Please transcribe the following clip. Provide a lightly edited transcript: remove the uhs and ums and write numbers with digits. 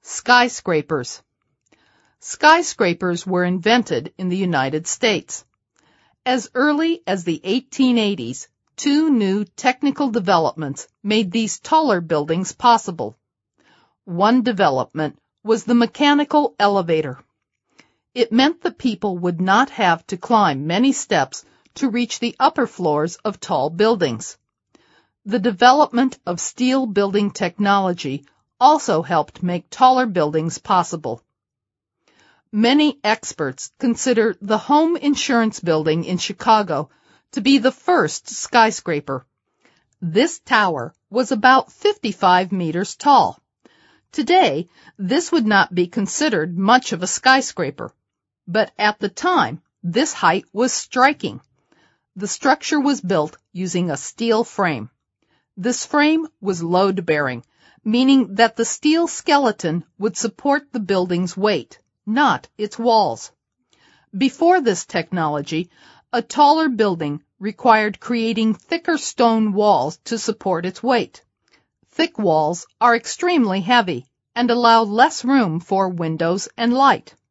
Skyscrapers. Skyscrapers were invented in the United States. As early as the 1880s, two new technical developments made these taller buildings possible. One development was the mechanical elevator. It meant the people would not have to climb many steps to reach the upper floors of tall buildings. The development of steel building technology also helped make taller buildings possible. Many experts consider the Home Insurance Building in Chicago to be the first skyscraper. This tower was about 55 meters tall. Today, this would not be considered much of a skyscraper, but at the time, this height was striking. The structure was built using a steel frame. This frame was load-bearing, meaning that the steel skeleton would support the building's weight, not its walls. Before this technology, a taller building required creating thicker stone walls to support its weight. Thick walls are extremely heavy and allow less room for windows and light.